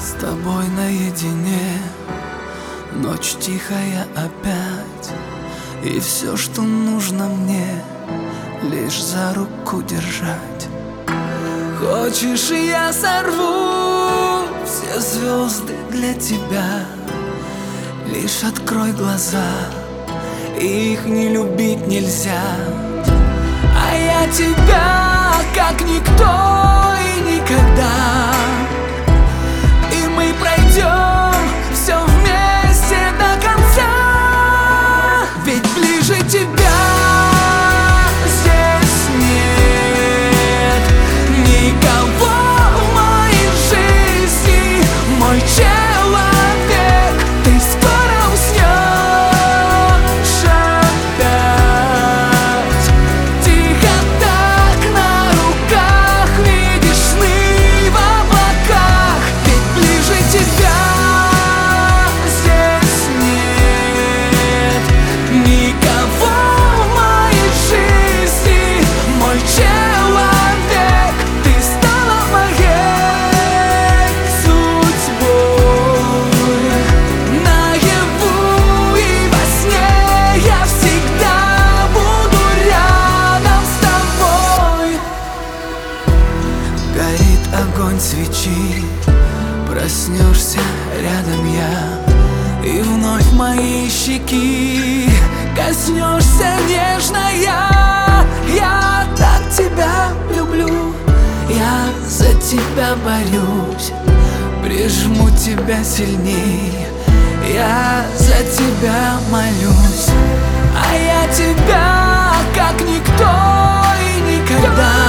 С тобой наедине, ночь тихая опять, и все, что нужно мне, лишь за руку держать. Хочешь, и я сорву все звезды для тебя. Лишь открой глаза, и их не любить нельзя. А я тебя, как никто и никогда. И мы пройдем все вместе до конца. Ведь ближе тебя здесь нет никого в моей жизни, мой человек. Ты скоро уснешь опять. Тихо так на руках видишь сны в облаках. Ведь ближе тебя здесь нет никого в моей жизни, мой человек. Ты стала моей судьбой. Наяву и во сне я всегда буду рядом с тобой. Горит огонь свечи, проснешься рядом я, и вновь мои щеки коснешься нежно я так тебя люблю, я за тебя борюсь, прижму тебя сильней, я за тебя молюсь. А я тебя, как никто и никогда.